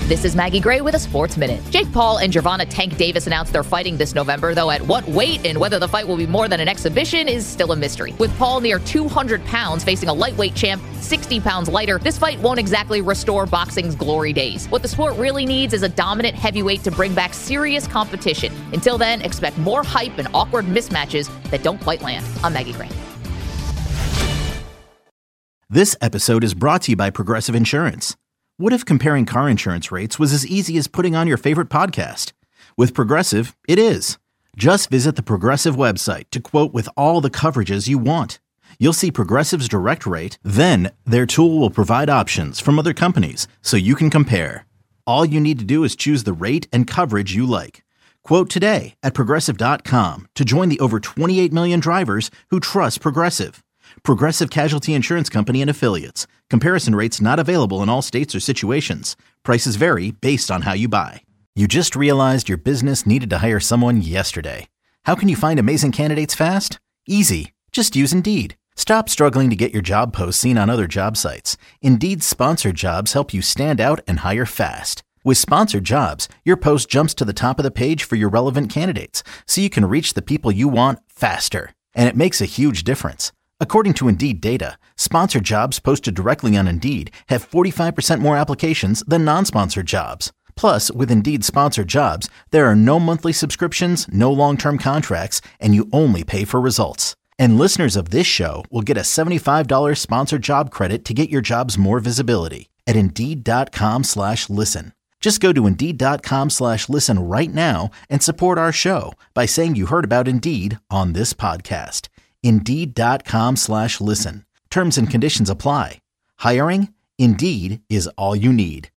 This is Maggie Gray with a Sports Minute. Jake Paul and Gervonta Tank Davis announced they're fighting this November, though at what weight and whether the fight will be more than an exhibition is still a mystery. With Paul near 200 pounds facing a lightweight champ 60 pounds lighter, this fight won't exactly restore boxing's glory days. What the sport really needs is a dominant heavyweight to bring back serious competition. Until then, expect more hype and awkward mismatches that don't quite land. I'm Maggie Gray. This episode is brought to you by Progressive Insurance. What if comparing car insurance rates was as easy as putting on your favorite podcast? With Progressive, it is. Just visit the Progressive website to quote with all the coverages you want. You'll see Progressive's direct rate, then their tool will provide options from other companies so you can compare. All you need to do is choose the rate and coverage you like. Quote today at Progressive.com to join the over 28 million drivers who trust Progressive. Progressive Casualty Insurance Company and Affiliates. Comparison rates not available in all states or situations. Prices vary based on how you buy. You just realized your business needed to hire someone yesterday. How can you find amazing candidates fast? Easy. Just use Indeed. Stop struggling to get your job posts seen on other job sites. Indeed's sponsored jobs help you stand out and hire fast. With sponsored jobs, your post jumps to the top of the page for your relevant candidates, so you can reach the people you want faster. And it makes a huge difference. According to Indeed data, sponsored jobs posted directly on Indeed have 45% more applications than non-sponsored jobs. Plus, with Indeed sponsored jobs, there are no monthly subscriptions, no long-term contracts, and you only pay for results. And listeners of this show will get a $75 sponsored job credit to get your jobs more visibility at Indeed.com/listen. Just go to Indeed.com/listen right now and support our show by saying you heard about Indeed on this podcast. Indeed.com/listen. Terms and conditions apply. Hiring? Indeed is all you need.